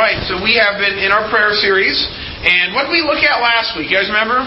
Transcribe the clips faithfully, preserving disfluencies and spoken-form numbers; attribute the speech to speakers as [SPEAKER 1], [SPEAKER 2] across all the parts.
[SPEAKER 1] right, so we have been in our prayer series, and what did we look at last week? You guys remember?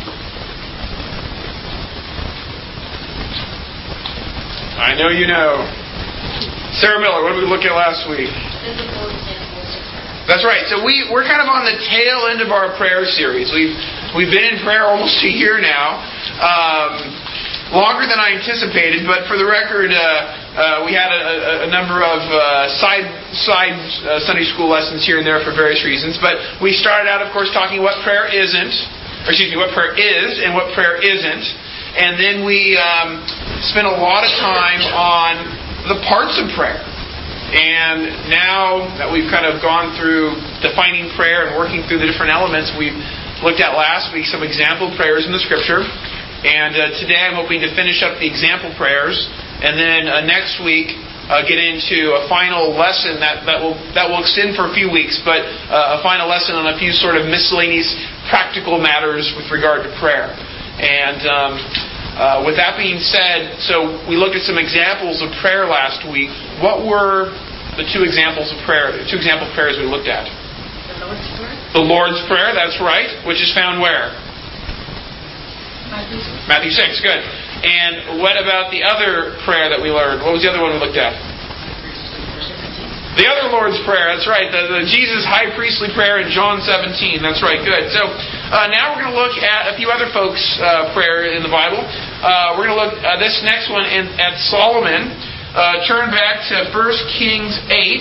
[SPEAKER 1] I know you know. Sarah Miller, what did we look at last week? That's right. So we, we're kind of on the tail end of our prayer series. We've we've been in prayer almost a year now. Um, longer than I anticipated, but for the record, uh, uh, we had a, a, a number of uh, side side uh, Sunday school lessons here and there for various reasons. But we started out, of course, talking what prayer isn't, or excuse me, what prayer is and what prayer isn't. And then we um, spent a lot of time on the parts of prayer. And now that we've kind of gone through defining prayer and working through the different elements, we've looked at last week some example prayers in the Scripture. And uh, today I'm hoping to finish up the example prayers. And then uh, next week uh, get into a final lesson that, that will that will extend for a few weeks, but uh, a final lesson on a few sort of miscellaneous practical matters with regard to prayer. And um, uh, with that being said, so we looked at some examples of prayer last week. What were the two examples of prayer, the two example prayers we looked at?
[SPEAKER 2] The Lord's Prayer.
[SPEAKER 1] The Lord's Prayer, that's right, which is found where?
[SPEAKER 2] Matthew six.
[SPEAKER 1] Matthew six, good. And what about the other prayer that we learned? What was the other one we looked at? The other Lord's Prayer, that's right. The, the Jesus high priestly prayer in John seventeen. That's right, good. So uh, now we're going to look at a few other folks' uh, prayer in the Bible. Uh, we're going to look at uh, this next one in, at Solomon. Uh, turn back to First Kings eight.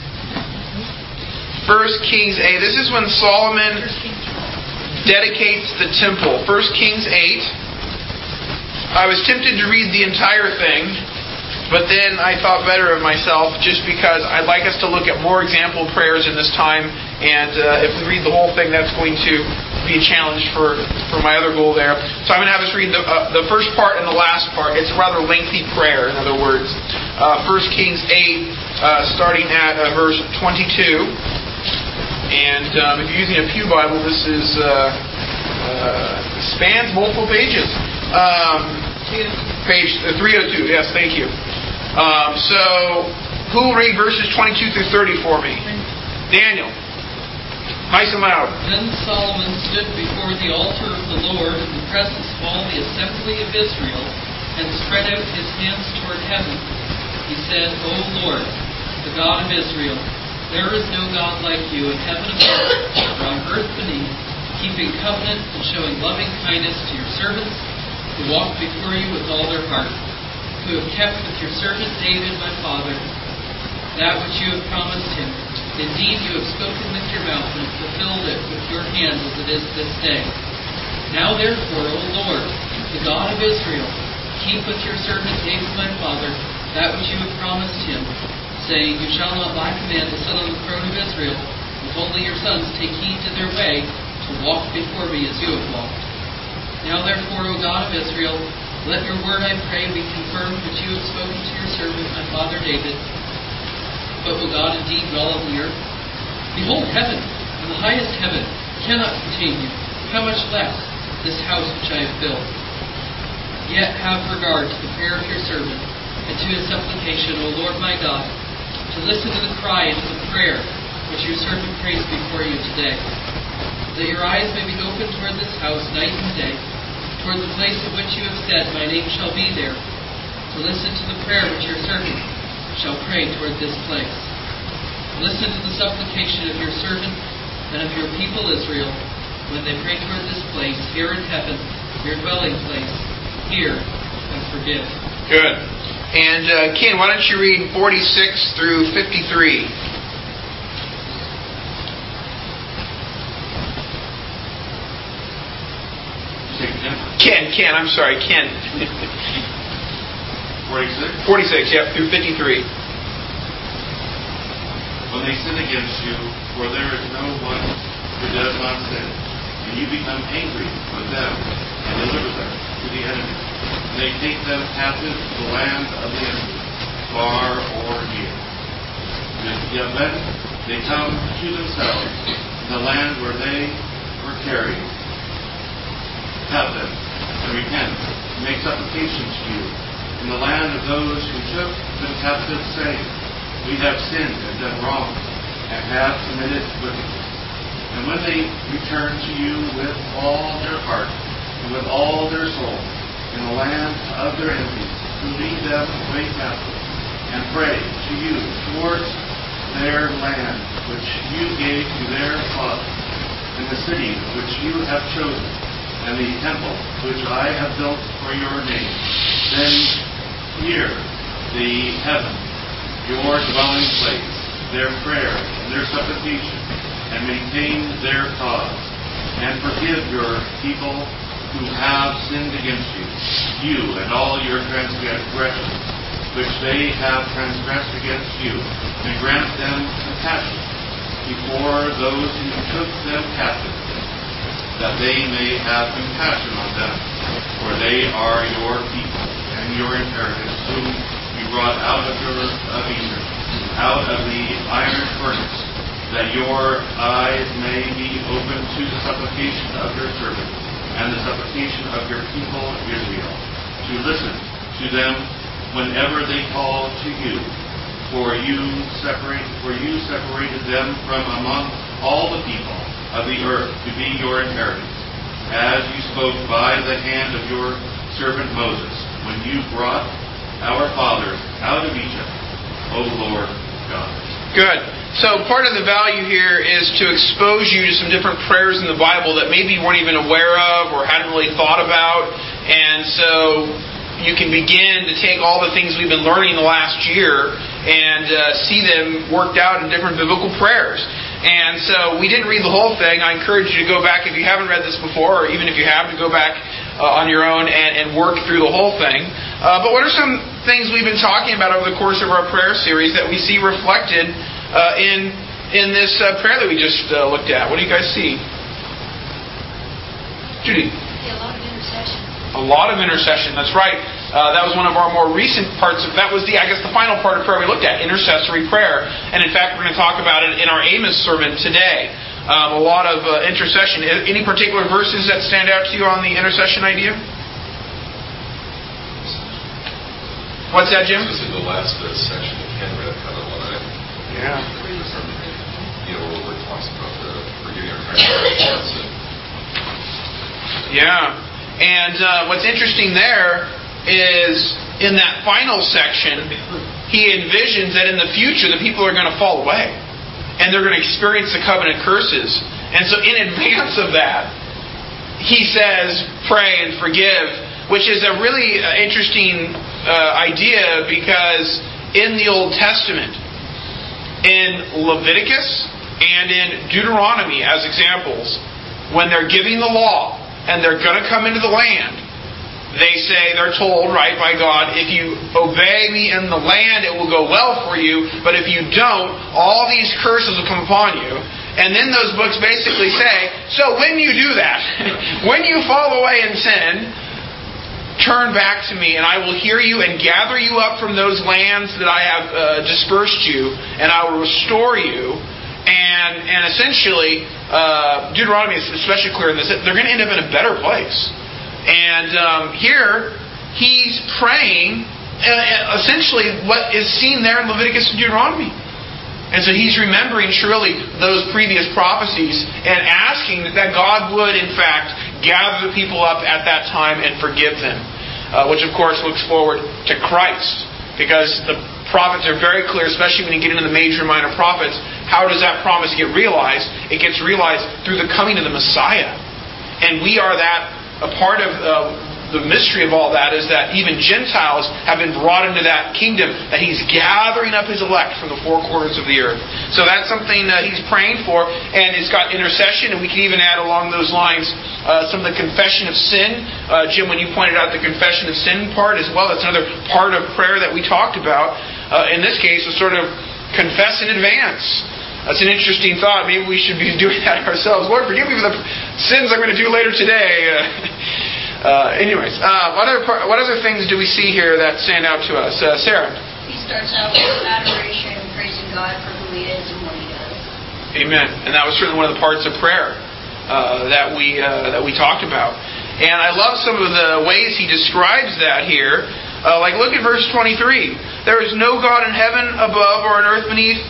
[SPEAKER 1] First Kings eight. This is when Solomon dedicates the temple. First Kings eight. I was tempted to read the entire thing, but then I thought better of myself just because I'd like us to look at more example prayers in this time, and uh, if we read the whole thing, that's going to be a challenge for, for my other goal there. So I'm going to have us read the, uh, the first part and the last part. It's a rather lengthy prayer, in other words. Uh, First Kings eight, uh, starting at uh, verse twenty-two. And um, if you're using a Pew Bible, this is uh, uh, spans multiple pages. Um, page three oh two, yes, thank you. Um, so, who will read verses twenty-two through thirty for me? Daniel. Nice and loud.
[SPEAKER 3] Then Solomon stood before the altar of the Lord in the presence of all the assembly of Israel, and spread out his hands toward heaven. He said, O Lord, the God of Israel, there is no God like you in heaven above or on earth beneath, keeping covenant and showing loving kindness to your servants, who walk before you with all their heart, who have kept with your servant David my father that which you have promised him. Indeed, you have spoken with your mouth and fulfilled it with your hand as it is this day. Now therefore, O Lord, the God of Israel, keep with your servant David my father that which you have promised him, saying, You shall not lack a man to sit on the throne of Israel, if only your sons take heed to their way, to walk before me as you have walked. Now therefore, O God of Israel, let your word, I pray, be confirmed which you have spoken to your servant, my father David. But will God indeed dwell on the earth? Behold, heaven, and the highest heaven, cannot contain you. How much less this house which I have built? Yet have regard to the prayer of your servant, and to his supplication, O Lord my God, to listen to the cry and to the prayer which your servant prays before you today. That your eyes may be open toward this house night and day, toward the place of which you have said, My name shall be there, to listen to the prayer which your servant shall pray toward this place. Listen to the supplication of your servant and of your people Israel, when they pray toward this place, here in heaven, your dwelling place. Hear and forgive.
[SPEAKER 1] Good. And uh, Ken, why don't you read forty-six through fifty-three? Ken, Ken, I'm sorry, Ken.
[SPEAKER 4] forty-six?
[SPEAKER 1] forty-six, yep, through fifty-three.
[SPEAKER 4] When they sin against you, for there is no one who does not sin, and you become angry with them and deliver them to the enemy, and they take them captive to the land of the enemy, far or near. Yet then they come to themselves in the land where they were carried. Have them and repent, and make supplication to you in the land of those who took them captive, saying, We have sinned and done wrong. and have committed wickedness. And when they return to you with all their heart and with all their soul in the land of their enemies, to lead them away captive, and pray to you towards their land which you gave to their fathers, and the city which you have chosen, and the temple which I have built for your name, then hear the heaven, your dwelling place, their prayer and their supplication, and maintain their cause, and forgive your people who have sinned against you, you and all your transgressions, which they have transgressed against you, and grant them compassion before those who took them captive, that they may have compassion on them, for they are your people and your inheritance, whom you brought out of your of Egypt, out of the iron furnace, that your eyes may be open to the supplication of your servant and the supplication of your people Israel, to listen to them whenever they call to you. For you separate, for you separated them from among all the people of the earth to be your inheritance, as you spoke by the hand of your servant Moses, when you brought our fathers out of Egypt, O Lord God.
[SPEAKER 1] Good. So part of the value here is to expose you to some different prayers in the Bible that maybe you weren't even aware of or hadn't really thought about. And so you can begin to take all the things we've been learning the last year and uh, see them worked out in different biblical prayers. And so we didn't read the whole thing. I encourage you to go back, if you haven't read this before, or even if you have, to go back uh, on your own and, and work through the whole thing. Uh, but what are some things we've been talking about over the course of our prayer series that we see reflected uh, in in this uh, prayer that we just uh, looked at? What do you guys see? Judy?
[SPEAKER 2] Yeah, a lot of intercession.
[SPEAKER 1] A lot of intercession, that's right. Uh, that was one of our more recent parts of, that was the, I guess, the final part of prayer we looked at, intercessory prayer. And in fact, we're going to talk about it in our Amos sermon today. Um, a lot of uh, intercession. Any particular verses that stand out to you on the intercession idea? What's that, Jim?
[SPEAKER 5] This is the last uh, section of Ken read, kind of what I...
[SPEAKER 1] Yeah.
[SPEAKER 5] You know, where it talks about the forgiving our transgressions.
[SPEAKER 1] Yeah. And uh, what's interesting there is in that final section, he envisions that in the future the people are going to fall away. And they're going to experience the covenant curses. And so in advance of that, he says, pray and forgive, which is a really uh, interesting uh, idea, because in the Old Testament, in Leviticus and in Deuteronomy as examples, when they're giving the law and they're going to come into the land, they say, they're told, right, by God, if you obey me in the land, it will go well for you, but if you don't, all these curses will come upon you. And then those books basically say, so when you do that, when you fall away in sin, turn back to me, and I will hear you and gather you up from those lands that I have uh, dispersed you, and I will restore you. And and essentially, uh, Deuteronomy is especially clear in this, that they're going to end up in a better place. And um, here, he's praying uh, essentially what is seen there in Leviticus and Deuteronomy. And so he's remembering surely those previous prophecies and asking that God would, in fact, gather the people up at that time and forgive them. Uh, which, of course, looks forward to Christ. Because the prophets are very clear, especially when you get into the major and minor prophets. How does that promise get realized? It gets realized through the coming of the Messiah. And we are that, a part of uh, the mystery of all that is that even Gentiles have been brought into that kingdom, that He's gathering up His elect from the four corners of the earth. So that's something uh, He's praying for, and it's got intercession, and we can even add along those lines uh, some of the confession of sin. Uh, Jim, when you pointed out the confession of sin part as well, that's another part of prayer that we talked about. Uh, in this case, was sort of confess in advance. That's an interesting thought. Maybe we should be doing that ourselves. Lord, forgive me for the sins I'm going to do later today. Uh, Uh, anyways, uh, what other what other things do we see here that stand out to us? Uh, Sarah?
[SPEAKER 2] He starts out with adoration, praising God for who He is and what He does.
[SPEAKER 1] Amen. And that was certainly one of the parts of prayer uh, that we uh, that we talked about. And I love some of the ways he describes that here. Uh, like, look at verse twenty-three. There is no God in heaven above or on earth beneath,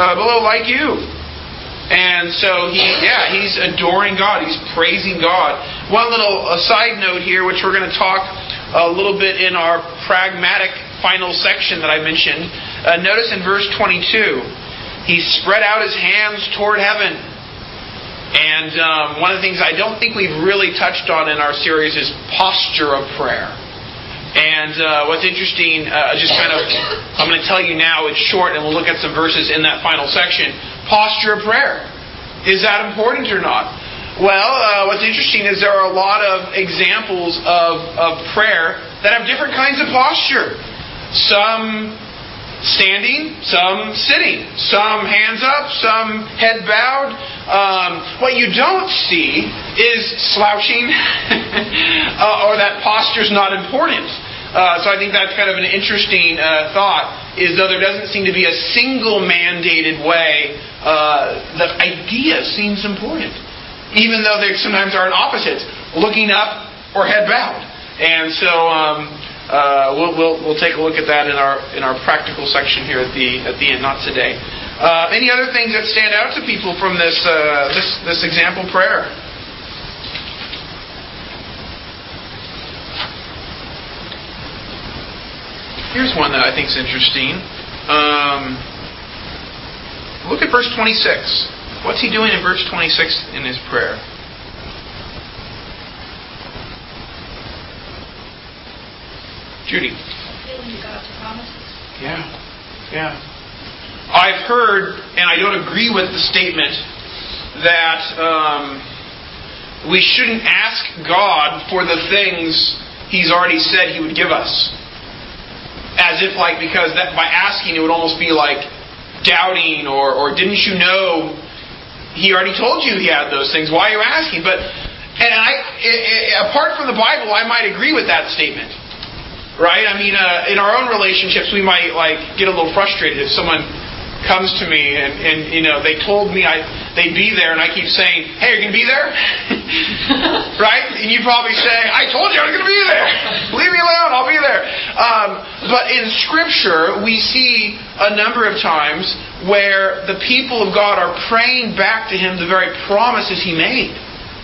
[SPEAKER 1] uh, below like you. And so he, yeah, he's adoring God. He's praising God. One little uh, side note here, which we're going to talk a little bit in our pragmatic final section that I mentioned. Uh, notice in verse twenty-two, he spread out his hands toward heaven. And um, one of the things I don't think we've really touched on in our series is posture of prayer. And uh, what's interesting, uh, just kind of, I'm going to tell you now, it's short, and we'll look at some verses in that final section. Posture of prayer. Is that important or not? Well, uh, what's interesting is there are a lot of examples of, of prayer that have different kinds of posture. Some standing, some sitting, some hands up, some head bowed. Um, what you don't see is slouching uh, or that posture's not important. Uh, so I think that's kind of an interesting uh, thought, is though there doesn't seem to be a single mandated way, uh, the idea seems important. Even though there sometimes are opposites, looking up or head bowed. And so um, uh, we'll, we'll we'll take a look at that in our in our practical section here at the at the end, not today. Uh, any other things that stand out to people from this uh, this this example prayer? Here's one that I think is interesting. Um, look at verse twenty-six. What's he doing in verse twenty-six in his prayer? Judy.
[SPEAKER 2] Appealing to God's promises.
[SPEAKER 1] Yeah. Yeah. I've heard, and I don't agree with the statement, that um, we shouldn't ask God for the things He's already said He would give us. As if like, because that by asking it would almost be like doubting or, or didn't you know He already told you He had those things. Why are you asking? But and I, it, it, apart from the Bible, I might agree with that statement. Right? I mean, uh, in our own relationships, we might like get a little frustrated if someone comes to me and, and you know they told me I they'd be there, and I keep saying, "Hey, you're going to be there?" Right? And you probably say, "I told you I was going to be there. Leave me alone. I'll be there." Um, but in Scripture, we see a number of times where the people of God are praying back to Him the very promises He made.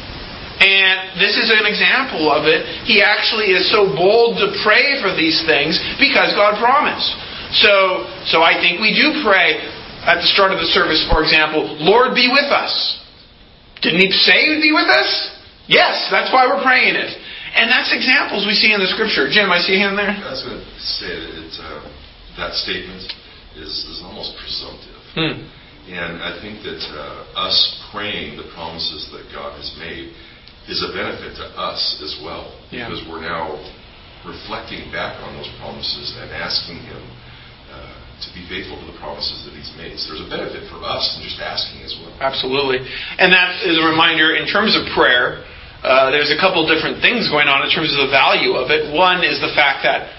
[SPEAKER 1] And this is an example of it. He actually is so bold to pray for these things because God promised. So, so I think we do pray at the start of the service, for example, "Lord, be with us." Didn't He say He would be with us? Yes, that's why we're praying it. And that's examples we see in the Scripture. Jim, I see a hand there.
[SPEAKER 5] I was going to say that it, uh, that statement is, is almost presumptive.
[SPEAKER 1] Hmm.
[SPEAKER 5] And I think that uh, us praying the promises that God has made is a benefit to us as well.
[SPEAKER 1] Yeah.
[SPEAKER 5] Because we're now reflecting back on those promises and asking Him uh, to be faithful to the promises that He's made. So there's a benefit for us in just asking as well.
[SPEAKER 1] Absolutely. And that is a reminder in terms of prayer. Uh, there's a couple different things going on in terms of the value of it. One is the fact that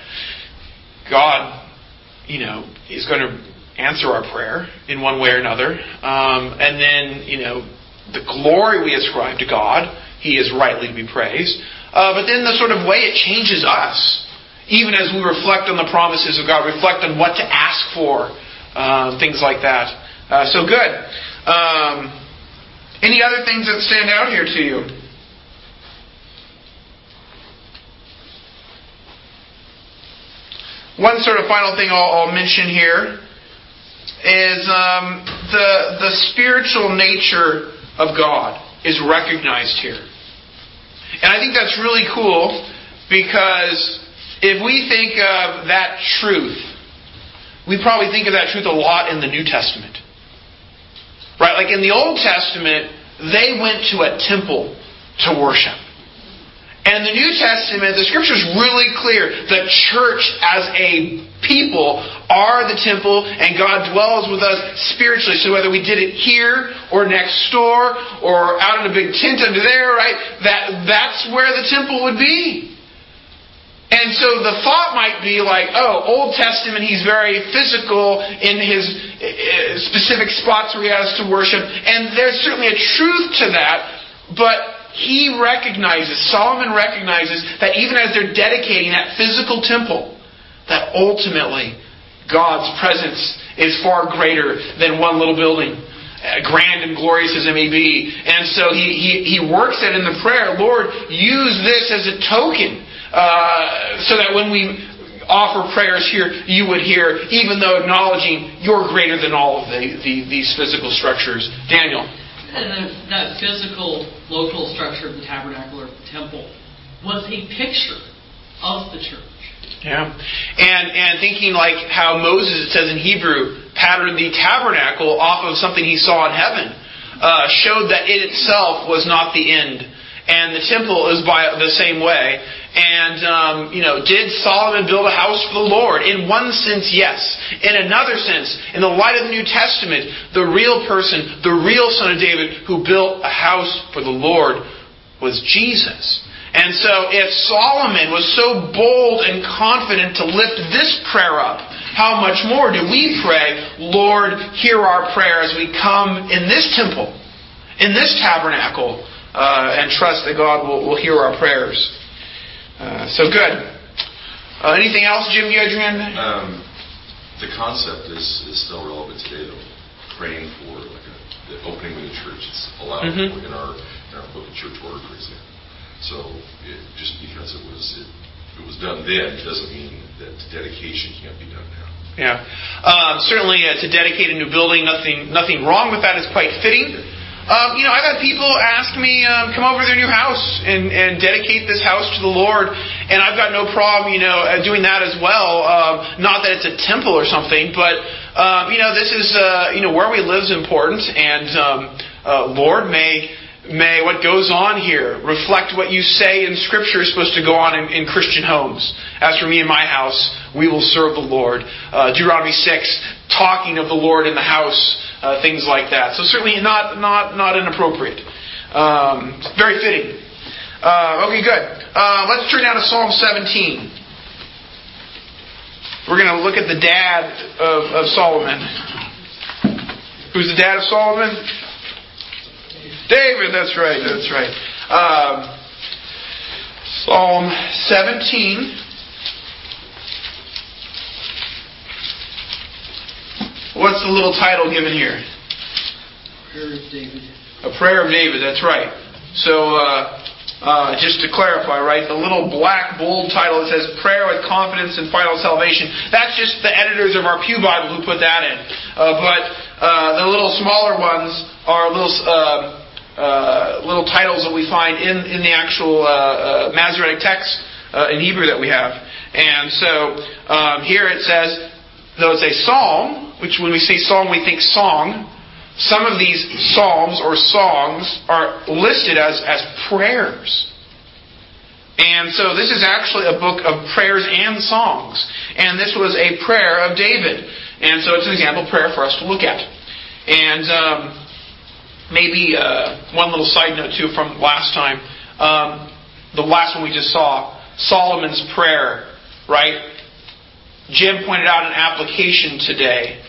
[SPEAKER 1] God, you know, is going to answer our prayer in one way or another. Um, and then, you know, the glory we ascribe to God, He is rightly to be praised. Uh, but then the sort of way it changes us, even as we reflect on the promises of God, reflect on what to ask for, uh, things like that. Uh, so good. Um, any other things that stand out here to you? One sort of final thing I'll, I'll mention here is um, the the spiritual nature of God is recognized here. And I think that's really cool because if we think of that truth, we probably think of that truth a lot in the New Testament. Right? Like in the Old Testament, they went to a temple to worship. And in the New Testament, the Scripture is really clear. The church as a people are the temple, and God dwells with us spiritually. So whether we did it here or next door or out in a big tent under there, right? That that's where the temple would be. And so the thought might be like, oh, Old Testament, He's very physical in His specific spots where He has to worship. And there's certainly a truth to that, but he recognizes, Solomon recognizes, that even as they're dedicating that physical temple, that ultimately God's presence is far greater than one little building, grand and glorious as it may be. And so he, he, he works it in the prayer. Lord, use this as a token uh, so that when we offer prayers here, you would hear, even though acknowledging you're greater than all of the, the, these physical structures. Daniel.
[SPEAKER 3] And that physical, local structure of the tabernacle or temple was a picture of the church.
[SPEAKER 1] Yeah. And and thinking like how Moses, it says in Hebrew, patterned the tabernacle off of something he saw in heaven, uh, showed that it itself was not the end. And the temple is by the same way. And, um, you know, did Solomon build a house for the Lord? In one sense, yes. In another sense, in the light of the New Testament, the real person, the real Son of David who built a house for the Lord was Jesus. And so if Solomon was so bold and confident to lift this prayer up, how much more do we pray, Lord, hear our prayer as we come in this temple, in this tabernacle, uh, and trust that God will, will hear our prayers. Uh, so good. Uh, anything else, Jim, you had your hand?
[SPEAKER 5] Um, the concept is, is still relevant today, though. Praying for like a, the opening of the church. It's allowed mm-hmm. in our in our book of church order, for example. So it, just because it was it, it was done then, it doesn't mean that dedication can't be done now.
[SPEAKER 1] Yeah, um, certainly uh, to dedicate a new building, nothing nothing wrong with that. It's quite fitting. Um, you know, I've had people ask me, um, come over to their new house and, and dedicate this house to the Lord, and I've got no problem, you know, doing that as well. Um, not that it's a temple or something, but um, you know, this is uh, you know where we live is important, and um, uh, Lord, may. May what goes on here reflect what you say in Scripture is supposed to go on in, in Christian homes. As for me and my house, we will serve the Lord. Uh, Deuteronomy six, talking of the Lord in the house, uh, things like that. So certainly not not not inappropriate. Um, very fitting. Uh, okay, good. Uh, let's turn now to Psalm seventeen. We're going to look at the dad of, of Solomon. Who's the dad of Solomon? David, that's right, that's right. Um, Psalm seventeen. What's the little title given here?
[SPEAKER 3] Prayer of David.
[SPEAKER 1] A prayer of David, that's right. So, uh, uh, just to clarify, right, the little black bold title that says Prayer with Confidence and Final Salvation, that's just the editors of our Pew Bible who put that in. Uh, but uh, the little smaller ones are little... Uh, Uh, little titles that we find in, in the actual uh, uh, Masoretic text uh, in Hebrew that we have. And so um, here it says, though it's a psalm, which when we say psalm we think song, some of these psalms or songs are listed as, as prayers. And so this is actually a book of prayers and songs. And this was a prayer of David. And so it's an example prayer for us to look at. And... Um, Maybe uh, one little side note, too, from last time. Um, the last one we just saw, Solomon's prayer, right? Jim pointed out an application today.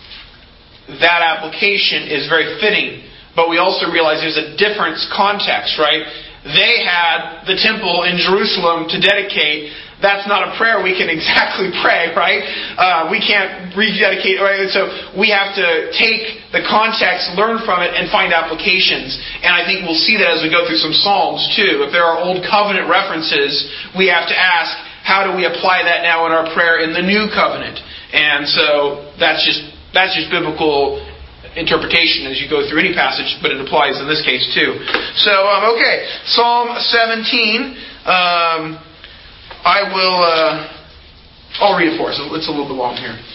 [SPEAKER 1] That application is very fitting, but we also realize there's a different context, right? They had the temple in Jerusalem to dedicate. That's not a prayer we can exactly pray, right? Uh, we can't rededicate, right? So we have to take the context, learn from it, and find applications. And I think we'll see that as we go through some Psalms, too. If there are Old Covenant references, we have to ask, how do we apply that now in our prayer in the New Covenant? And so that's just that's just biblical interpretation as you go through any passage, but it applies in this case, too. So, um, okay, Psalm seventeen. Um... I will, uh, I'll read it for us. It's a little bit long here.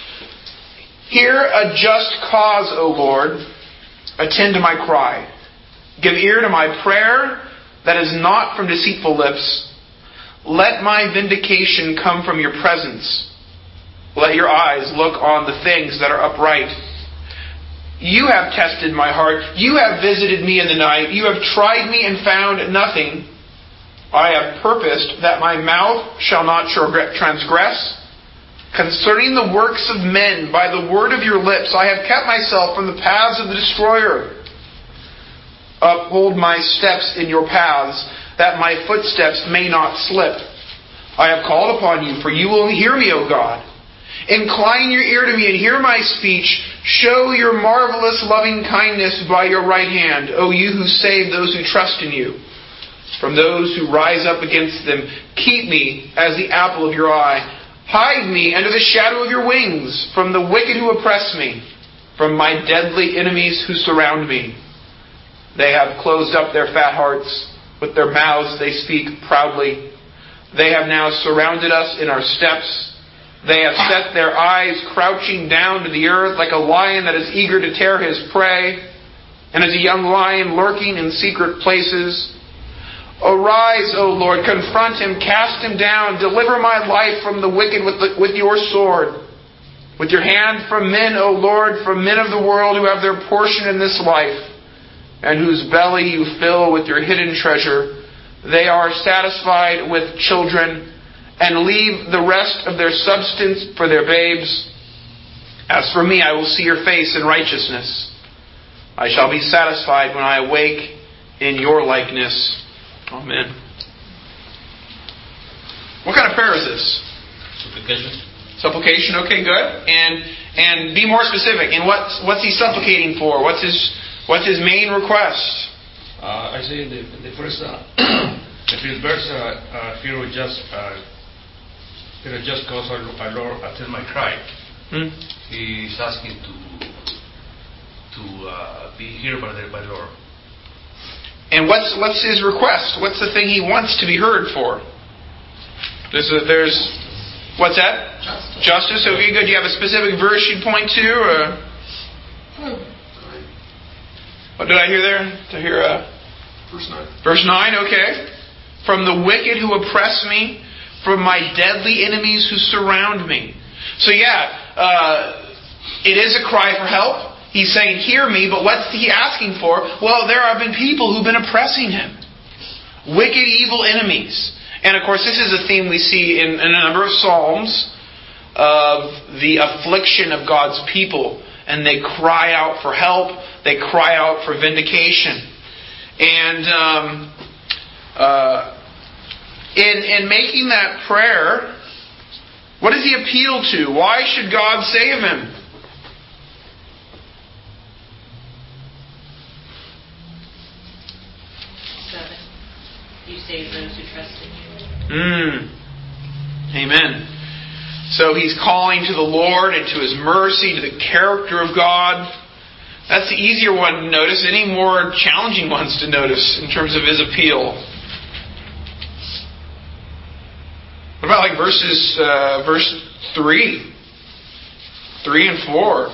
[SPEAKER 1] Hear a just cause, O Lord. Attend to my cry. Give ear to my prayer that is not from deceitful lips. Let my vindication come from your presence. Let your eyes look on the things that are upright. You have tested my heart. You have visited me in the night. You have tried me and found nothing. I have purposed that my mouth shall not transgress. Concerning the works of men, by the word of your lips, I have kept myself from the paths of the destroyer. Uphold my steps in your paths, that my footsteps may not slip. I have called upon you, for you will hear me, O God. Incline your ear to me and hear my speech. Show your marvelous loving kindness by your right hand, O you who save those who trust in you. From those who rise up against them, keep me as the apple of your eye. Hide me under the shadow of your wings from the wicked who oppress me, from my deadly enemies who surround me. They have closed up their fat hearts. With their mouths they speak proudly. They have now surrounded us in our steps. They have set their eyes crouching down to the earth like a lion that is eager to tear his prey, and as a young lion lurking in secret places. Arise, O Lord, confront him, cast him down, deliver my life from the wicked with, the, with your sword. With your hand from men, O Lord, from men of the world who have their portion in this life, and whose belly you fill with your hidden treasure. They are satisfied with children, and leave the rest of their substance for their babes. As for me, I will see your face in righteousness. I shall be satisfied when I awake in your likeness. Amen. What kind of prayer is this?
[SPEAKER 6] Supplication.
[SPEAKER 1] Supplication, okay, good. And and be more specific. And what's what's he supplicating for? What's his what's his main request?
[SPEAKER 6] Uh, I say the the first uh, the first verse uh, uh, here we just uh, here just cause our, our Lord attend my cry.
[SPEAKER 1] Hmm?
[SPEAKER 6] He's asking to to uh, be heard by the by the Lord.
[SPEAKER 1] And what's what's his request? What's the thing he wants to be heard for? There's a, there's what's that?
[SPEAKER 3] Justice.
[SPEAKER 1] Justice. Okay, good. Do you have a specific verse you'd point to? Or? What did I hear there? Did I hear uh,
[SPEAKER 5] Verse nine.
[SPEAKER 1] verse nine? Okay. From the wicked who oppress me, from my deadly enemies who surround me. So yeah, uh, it is a cry for help. He's saying, hear me, but what's he asking for? Well, there have been people who've been oppressing him. Wicked, evil enemies. And of course, this is a theme we see in, in a number of Psalms of the affliction of God's people. And they cry out for help. They cry out for vindication. And um, uh, in, in making that prayer, what does he appeal to? Why should God save him?
[SPEAKER 2] You save those who trust in you.
[SPEAKER 1] Mm. Amen. So he's calling to the Lord and to His mercy, to the character of God. That's the easier one to notice. Any more challenging ones to notice in terms of his appeal? What about like verses, uh, verse three, three and four?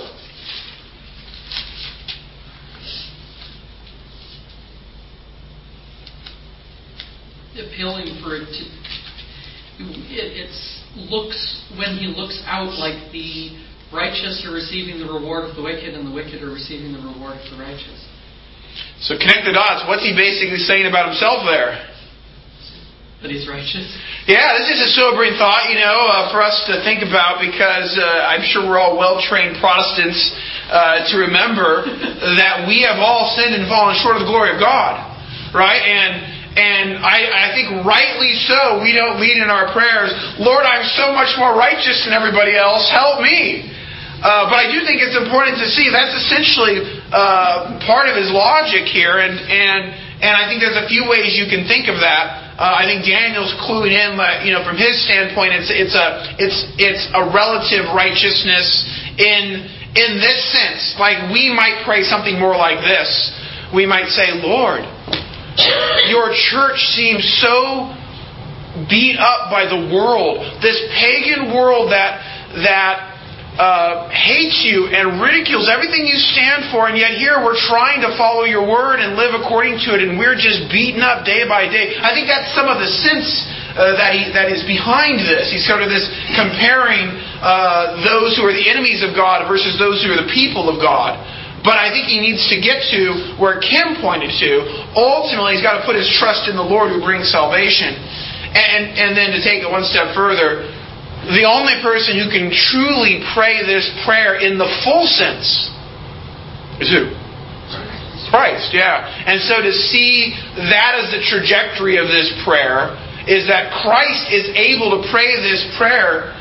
[SPEAKER 3] Appealing for it to it it's looks when he looks out like the righteous are receiving the reward of the wicked and the wicked are receiving the reward of the righteous.
[SPEAKER 1] So connect the dots. What's he basically saying about himself there?
[SPEAKER 3] That he's righteous.
[SPEAKER 1] Yeah, this is a sobering thought, you know, uh, for us to think about, because uh, I'm sure we're all well-trained Protestants uh, to remember that we have all sinned and fallen short of the glory of God, right? And And I, I think rightly so, we don't lead in our prayers, Lord, I'm so much more righteous than everybody else, help me. Uh, but I do think it's important to see that's essentially uh, part of his logic here, and and and I think there's a few ways you can think of that. Uh, I think Daniel's cluing in, you know, from his standpoint, it's it's a it's it's a relative righteousness in in this sense. Like we might pray something more like this. We might say, Lord, your church seems so beat up by the world, this pagan world that that uh, hates you and ridicules everything you stand for, and yet here we're trying to follow your word and live according to it, and we're just beaten up day by day. I think that's some of the sense uh, that he, that is behind this. He's sort of this comparing uh, those who are the enemies of God versus those who are the people of God. But I think he needs to get to where Kim pointed to. Ultimately, he's got to put his trust in the Lord who brings salvation. And, and then to take it one step further, the only person who can truly pray this prayer in the full sense is who? Christ, yeah. And so to see that as the trajectory of this prayer is that Christ is able to pray this prayer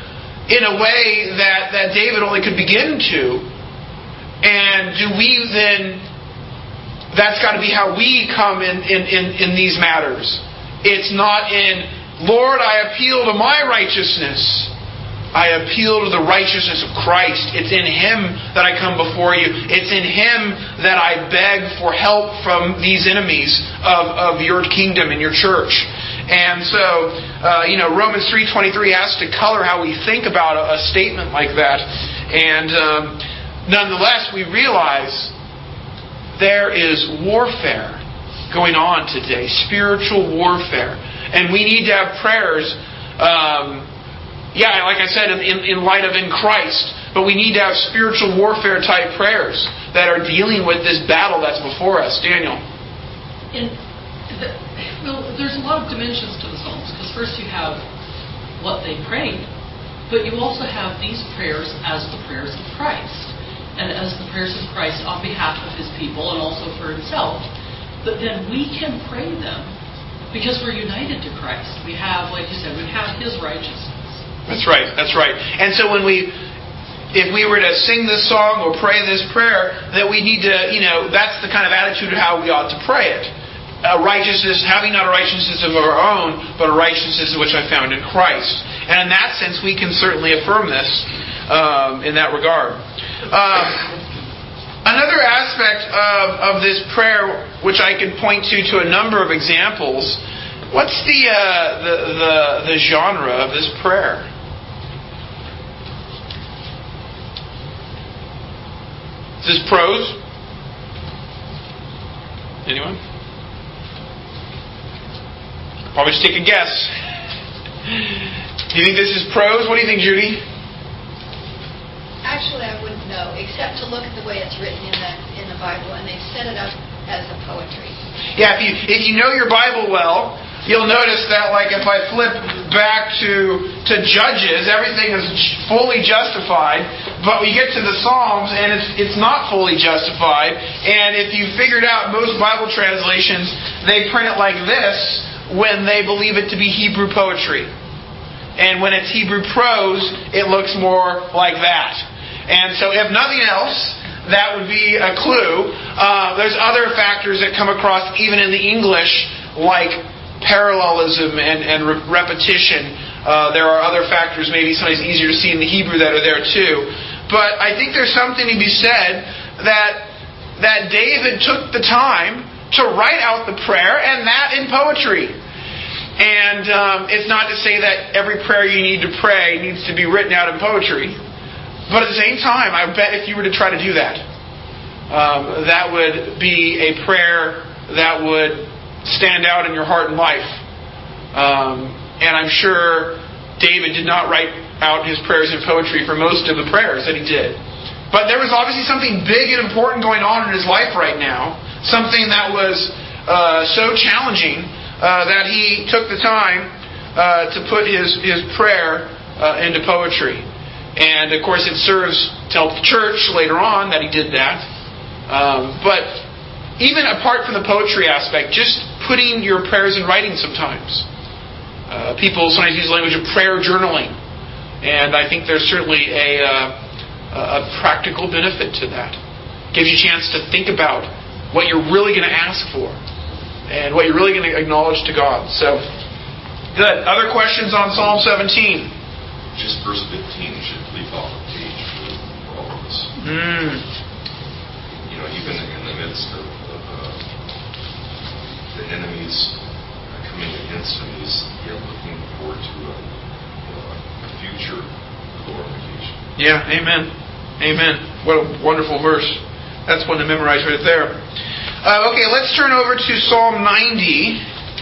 [SPEAKER 1] in a way that, that David only could begin to. And do we then, that's got to be how we come in, in, in, in these matters. It's not in, Lord, I appeal to my righteousness. I appeal to the righteousness of Christ. It's in Him that I come before you. It's in Him that I beg for help from these enemies of, of your kingdom and your church. And so, uh, you know, Romans three twenty-three has to color how we think about a, a statement like that. And um, nonetheless, we realize there is warfare going on today, spiritual warfare. And we need to have prayers, um, yeah, like I said, in, in, in light of in Christ. But we need to have spiritual warfare type prayers that are dealing with this battle that's before us. Daniel.
[SPEAKER 3] In the, well, there's a lot of dimensions to the Psalms, because first you have what they prayed, but you also have these prayers as the prayers of Christ, and as the prayers of Christ on behalf of His people and also for Himself. But then we can pray them because we're united to Christ. We have, like you said, we have His righteousness.
[SPEAKER 1] That's right, that's right. And so when we, if we were to sing this song or pray this prayer, that we need to, you know, that's the kind of attitude of how we ought to pray it. A righteousness, having not a righteousness of our own, but a righteousness which I found in Christ. And in that sense, we can certainly affirm this um, in that regard. Um, another aspect of, of this prayer, which I could point to to a number of examples, what's the uh, the, the the genre of this prayer? Is this prose? Anyone? Probably just take a guess. Do you think this is prose? What do you think, Judy?
[SPEAKER 2] Actually, I wouldn't know, except to look at the way it's written in the in the Bible, and they've set it up as a poetry.
[SPEAKER 1] Yeah, if you if you know your Bible well, you'll notice that, like, if I flip back to to Judges, everything is fully justified, but we get to the Psalms and it's it's not fully justified. And if you figured out most Bible translations, they print it like this when they believe it to be Hebrew poetry. And when it's Hebrew prose, it looks more like that. And so if nothing else, that would be a clue. Uh, there's other factors that come across even in the English, like parallelism and, and re- repetition. Uh, there are other factors, maybe sometimes easier to see in the Hebrew, that are there too. But I think there's something to be said that that David took the time to write out the prayer, and that in poetry. And um, it's not to say that every prayer you need to pray needs to be written out in poetry. But at the same time, I bet if you were to try to do that, um, that would be a prayer that would stand out in your heart and life. Um, and I'm sure David did not write out his prayers in poetry for most of the prayers that he did. But there was obviously something big and important going on in his life right now. Something that was uh, so challenging uh, that he took the time uh, to put his, his prayer uh, into poetry. And of course it serves to help the church later on that he did that. Um, but even apart from the poetry aspect, just putting your prayers in writing sometimes. Uh, people sometimes use the language of prayer journaling. And I think there's certainly a, uh, a practical benefit to that. It gives you a chance to think about what you're really going to ask for and what you're really going to acknowledge to God. So, good. Other questions on Psalm seventeen?
[SPEAKER 5] Just verse fifteen should leap off the page for, for all of us.
[SPEAKER 1] Mm.
[SPEAKER 5] You know, even in the midst of, of uh, the enemies coming against him, he's yet looking forward to a, you know, a future glorification.
[SPEAKER 1] Yeah, amen. Amen. What a wonderful verse. That's one to memorize right there. Uh, okay, let's turn over to Psalm ninety.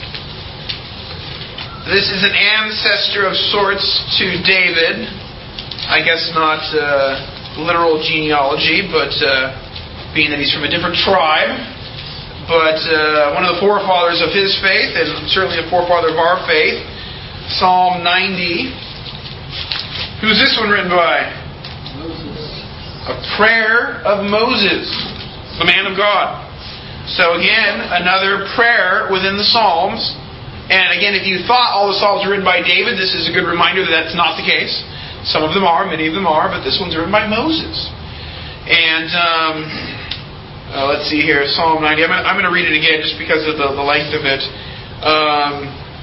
[SPEAKER 1] This is an ancestor of sorts to David. I guess not uh, literal genealogy, but uh, being that he's from a different tribe. But uh, one of the forefathers of his faith, and certainly a forefather of our faith. Psalm ninety. Who's this one written by? Moses. A prayer of Moses, the man of God. So again, another prayer within the Psalms. And again, if you thought all the Psalms were written by David, this is a good reminder that that's not the case. Some of them are, many of them are, but this one's written by Moses. And um, uh, let's see here, Psalm ninety. I'm going, I'm going to read it again just because of the, the length of it. Um,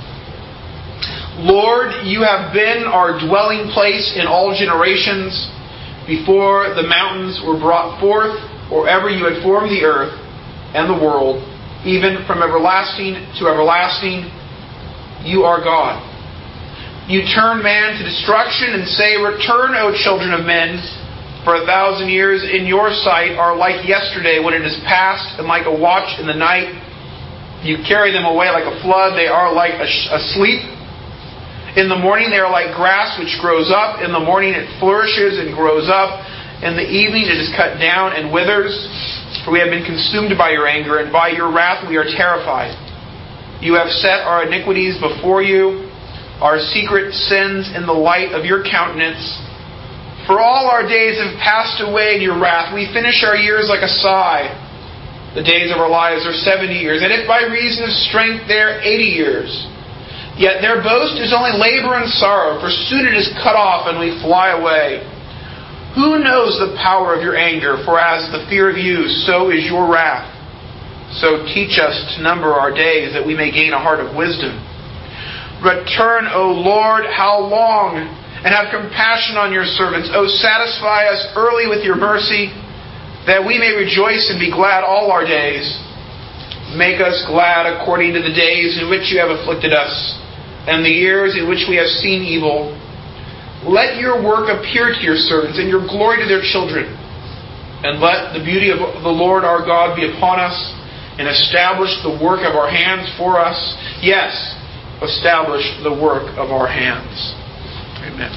[SPEAKER 1] Lord, you have been our dwelling place in all generations. Before the mountains were brought forth, or ever you had formed the earth and the world, even from everlasting to everlasting, you are God. You turn man to destruction and say, return, O children of men, for a thousand years in your sight are like yesterday when it is past, and like a watch in the night. You carry them away like a flood. They are like a, sh- a sleep. In the morning they are like grass which grows up. In the morning it flourishes and grows up. In the evening it is cut down and withers. For we have been consumed by your anger, and by your wrath we are terrified. You have set our iniquities before you, our secret sins in the light of your countenance. For all our days have passed away in your wrath. We finish our years like a sigh. The days of our lives are seventy years, and if by reason of strength they are eighty years. Yet their boast is only labor and sorrow, for soon it is cut off and we fly away. Who knows the power of your anger? For as the fear of you, so is your wrath. So teach us to number our days, that we may gain a heart of wisdom. Return, O Lord, how long? And have compassion on your servants. O satisfy us early with your mercy, that we may rejoice and be glad all our days. Make us glad according to the days in which you have afflicted us, and the years in which we have seen evil. Let your work appear to your servants, and your glory to their children. And let the beauty of the Lord our God be upon us, and establish the work of our hands for us. Yes, establish the work of our hands. Amen.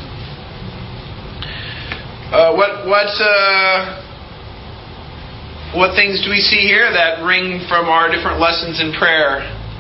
[SPEAKER 1] Uh, what what uh, what things do we see here that ring from our different lessons in prayer?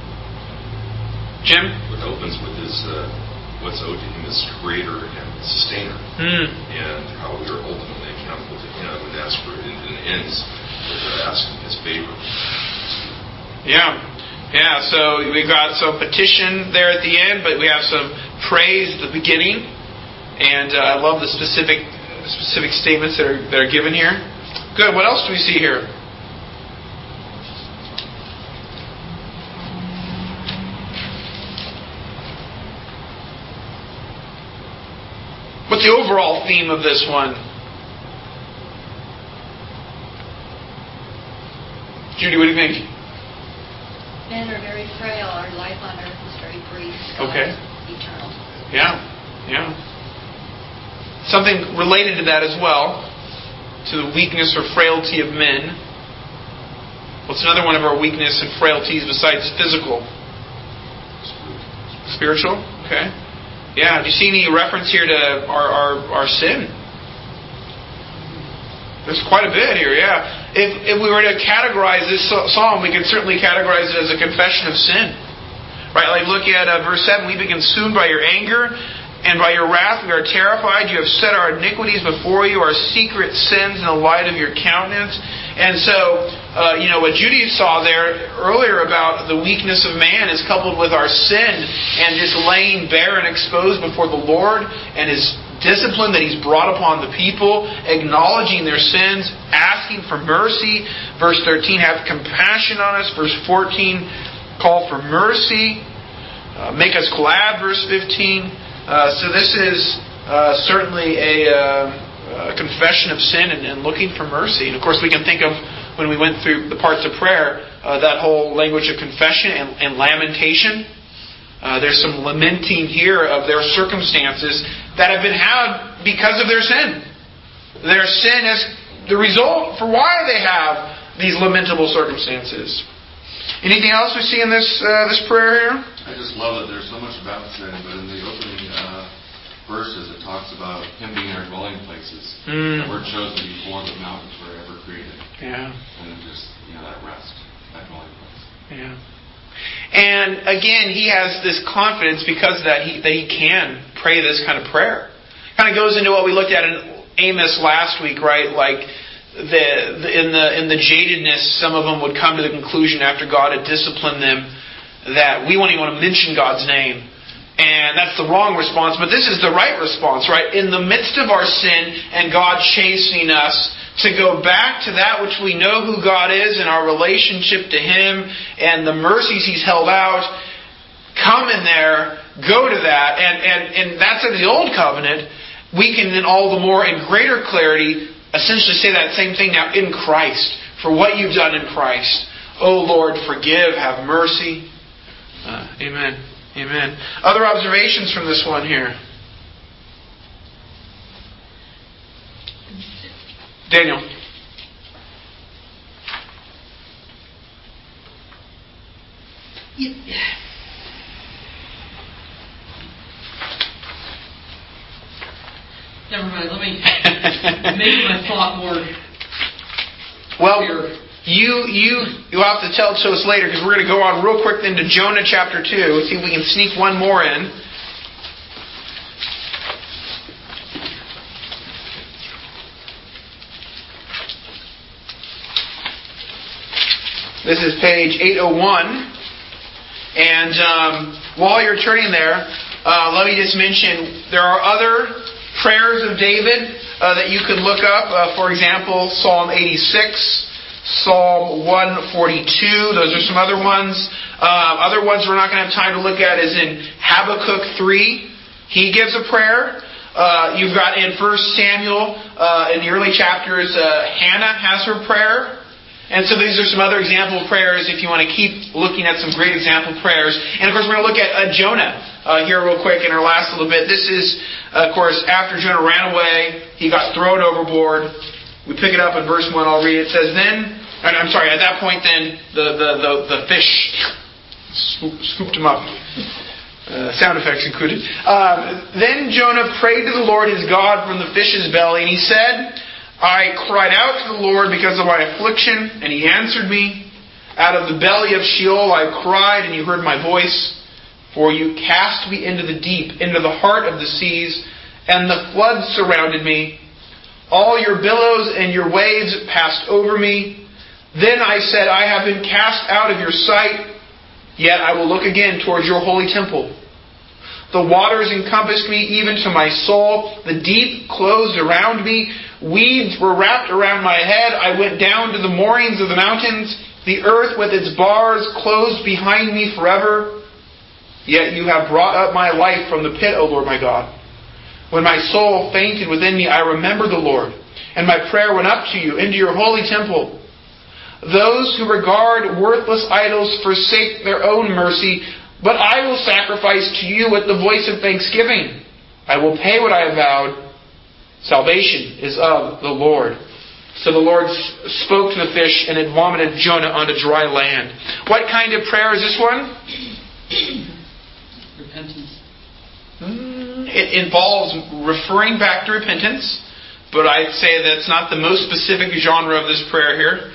[SPEAKER 1] Jim?
[SPEAKER 5] What opens with is uh, what's owed to Him as Creator and Sustainer,
[SPEAKER 1] mm.
[SPEAKER 5] and how we are ultimately accountable to Him, and that's where it ends with asking His favor.
[SPEAKER 1] Yeah. Yeah, so we've got some petition there at the end, but we have some praise at the beginning. And uh, I love the specific specific statements that are that are given here. Good. What else do we see here? What's the overall theme of this one? Judy, what do you think?
[SPEAKER 2] Men are very frail. Our life on earth is very brief. God
[SPEAKER 1] Okay.
[SPEAKER 2] is eternal.
[SPEAKER 1] Yeah, yeah. Something related to that as well, to the weakness or frailty of men. What's another one of our weakness and frailties besides physical? Spiritual? Okay. Yeah, do you see any reference here to our, our, our sin? There's quite a bit here, yeah. If, if we were to categorize this psalm, we could certainly categorize it as a confession of sin. Right, like look at uh, verse seven, we've been consumed by your anger, and by your wrath we are terrified. You have set our iniquities before you, our secret sins in the light of your countenance. And so, uh, you know, what Judy saw there earlier about the weakness of man is coupled with our sin and just laying bare and exposed before the Lord, and His discipline that He's brought upon the people, acknowledging their sins, asking for mercy. Verse thirteen, have compassion on us. Verse fourteen, call for mercy. Uh, make us glad. Verse fifteen. Uh, so this is uh, certainly a, uh, a confession of sin and, and looking for mercy. And of course we can think of, when we went through the parts of prayer, uh, that whole language of confession and, and lamentation. Uh, there's some lamenting here of their circumstances that have been had because of their sin. Their sin is the result for why they have these lamentable circumstances. Anything else we see in this uh, this prayer here?
[SPEAKER 4] I just love it. There's so much about sin, but in the opening uh, verses it talks about Him being our dwelling places.
[SPEAKER 1] Mm.
[SPEAKER 4] That we're chosen before the mountains were ever created.
[SPEAKER 1] Yeah.
[SPEAKER 4] And it just, you know, that rest, that dwelling place.
[SPEAKER 1] Yeah. And again, he has this confidence because of that he that he can pray this kind of prayer. Kind of goes into what we looked at in Amos last week, right? Like the, the in the in the jadedness, some of them would come to the conclusion after God had disciplined them that we won't even want to mention God's name. And that's the wrong response, but this is the right response, right? In the midst of our sin and God chastening us, to go back to that which we know who God is and our relationship to Him and the mercies He's held out, come in there, go to that, and, and, and that's in the Old Covenant. We can then all the more in greater clarity essentially say that same thing now in Christ, for what you've done in Christ. Oh Lord, forgive, have mercy. Uh, amen. Amen. Other observations from this one here? Daniel.
[SPEAKER 3] Never mind, let me make my thought more
[SPEAKER 1] well,
[SPEAKER 3] clear.
[SPEAKER 1] You you you'll have to tell it to us later, because we're going to go on real quick then to Jonah chapter two. See if we can sneak one more in. This is page eight oh one. And um, while you're turning there, uh, let me just mention there are other prayers of David uh, that you could look up. Uh, for example, Psalm eighty-six, Psalm one forty-two. Those are some other ones. Uh, other ones we're not going to have time to look at is in Habakkuk three. He gives a prayer. Uh, you've got in First Samuel, uh, in the early chapters, uh, Hannah has her prayer. And so these are some other example prayers if you want to keep looking at some great example prayers. And of course we're going to look at uh, Jonah uh, here real quick in our last little bit. This is, uh, of course, after Jonah ran away, he got thrown overboard. We pick it up in verse one, I'll read it. It says, then, I'm sorry, at that point then, the, the, the, the fish scoop, scooped him up. Uh, sound effects included. Uh, then Jonah prayed to the Lord his God from the fish's belly, and he said, I cried out to the Lord because of my affliction, and He answered me. Out of the belly of Sheol I cried, and You heard my voice. For You cast me into the deep, into the heart of the seas, and the floods surrounded me. All Your billows and Your waves passed over me. Then I said, I have been cast out of Your sight, yet I will look again towards Your holy temple. The waters encompassed me even to my soul. The deep closed around me. Weeds were wrapped around my head. I went down to the moorings of the mountains. The earth with its bars closed behind me forever. Yet You have brought up my life from the pit, O Lord my God. When my soul fainted within me, I remembered the Lord, and my prayer went up to You into Your holy temple. Those who regard worthless idols forsake their own mercy, but I will sacrifice to You with the voice of thanksgiving. I will pay what I have vowed. Salvation is of the Lord. So the Lord spoke to the fish, and it vomited Jonah onto dry land. What kind of prayer is this one?
[SPEAKER 3] Repentance.
[SPEAKER 1] Mm, it involves referring back to repentance, but I'd say that's not the most specific genre of this prayer here.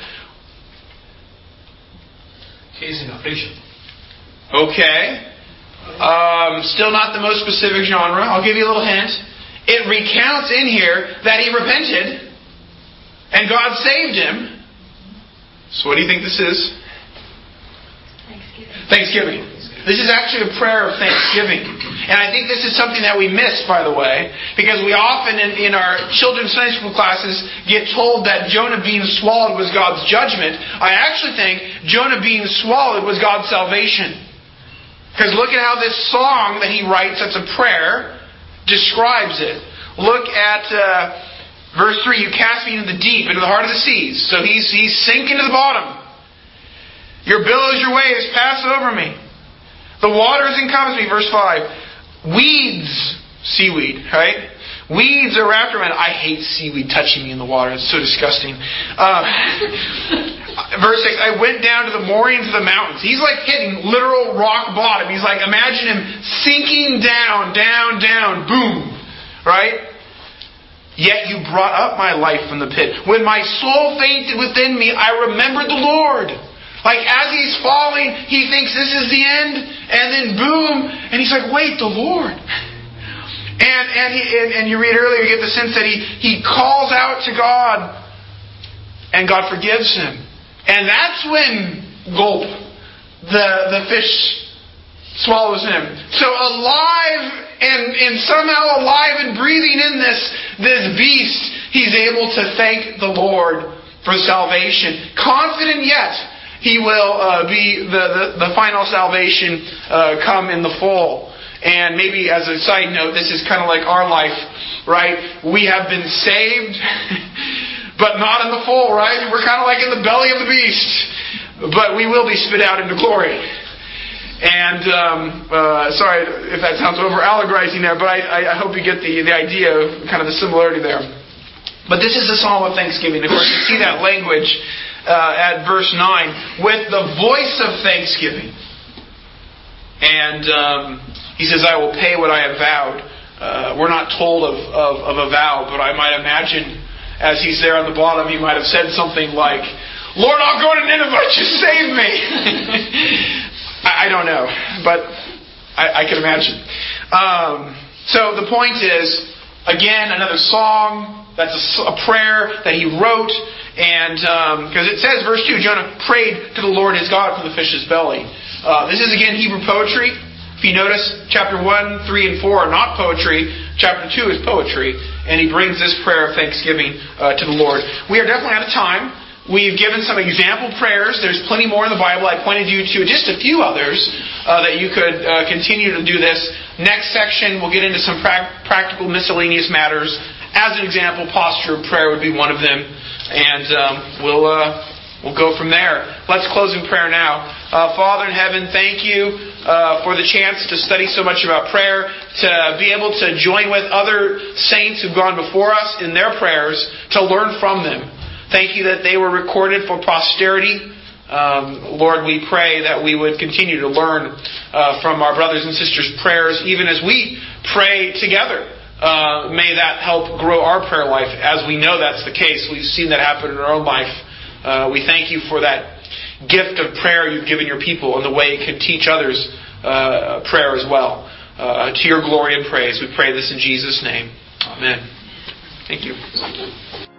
[SPEAKER 6] Case in affliction.
[SPEAKER 1] Okay. Um, still not the most specific genre. I'll give you a little hint. It recounts in here that he repented and God saved him. So what do you think this is?
[SPEAKER 2] Thanksgiving.
[SPEAKER 1] Thanksgiving. This is actually a prayer of thanksgiving. And I think this is something that we miss, by the way, because we often in, in our children's Sunday school classes get told that Jonah being swallowed was God's judgment. I actually think Jonah being swallowed was God's salvation. Because look at how this song that he writes, that's a prayer, describes it. Look at uh, verse three. You cast me into the deep, into the heart of the seas. So he's, he's sinking to the bottom. Your billows, Your waves pass over me. The waters encompass me. Verse five. Weeds, seaweed, right? Weeds are wrapped around. I hate seaweed touching me in the water. It's so disgusting. Uh, verse six, I went down to the moorings of the mountains. He's like hitting literal rock bottom. He's like, imagine him sinking down, down, down, boom. Right? Yet You brought up my life from the pit. When my soul fainted within me, I remembered the Lord. Like as he's falling, he thinks this is the end. And then boom. And he's like, wait, the Lord. And and, he, and and you read earlier, you get the sense that he, he calls out to God, and God forgives him. And that's when, gulp, the, the fish swallows him. So alive and, and somehow alive and breathing in this, this beast, he's able to thank the Lord for salvation. Confident yet he will uh, be the, the, the final salvation uh, come in the full. And maybe as a side note, this is kind of like our life, right? We have been saved, but not in the full, right? We're kind of like in the belly of the beast, but we will be spit out into glory. And um, uh, sorry if that sounds over allegorizing there, but I, I hope you get the, the idea of kind of the similarity there. But this is a psalm of thanksgiving. Of course, you see that language uh, at verse nine, with the voice of thanksgiving. And um, he says, I will pay what I have vowed. Uh, we're not told of, of, of a vow, but I might imagine as he's there on the bottom, he might have said something like, Lord, I'll go to Nineveh, just save me. I, I don't know, but I, I can imagine. Um, so the point is, again, another song. That's a, a prayer that he wrote. And because um, it says, verse two, Jonah prayed to the Lord his God from the fish's belly. Uh, this is again Hebrew poetry. If you notice, chapter one, three, and four are not poetry. Chapter two is poetry. And he brings this prayer of thanksgiving uh, to the Lord. We are definitely out of time. We've given some example prayers. There's plenty more in the Bible. I pointed you to just a few others uh, that you could uh, continue to do this. Next section, we'll get into some pra- practical miscellaneous matters. As an example, posture of prayer would be one of them. And um, we'll... Uh, We'll go from there. Let's close in prayer now. Uh, Father in heaven, thank you uh, for the chance to study so much about prayer, to be able to join with other saints who've gone before us in their prayers, to learn from them. Thank you that they were recorded for posterity. Um, Lord, we pray that we would continue to learn uh, from our brothers and sisters' prayers, even as we pray together. Uh, may that help grow our prayer life, as we know that's the case. We've seen that happen in our own life. Uh, we thank you for that gift of prayer you've given your people and the way it can teach others uh, prayer as well. Uh, to your glory and praise, we pray this in Jesus' name. Amen. Thank you.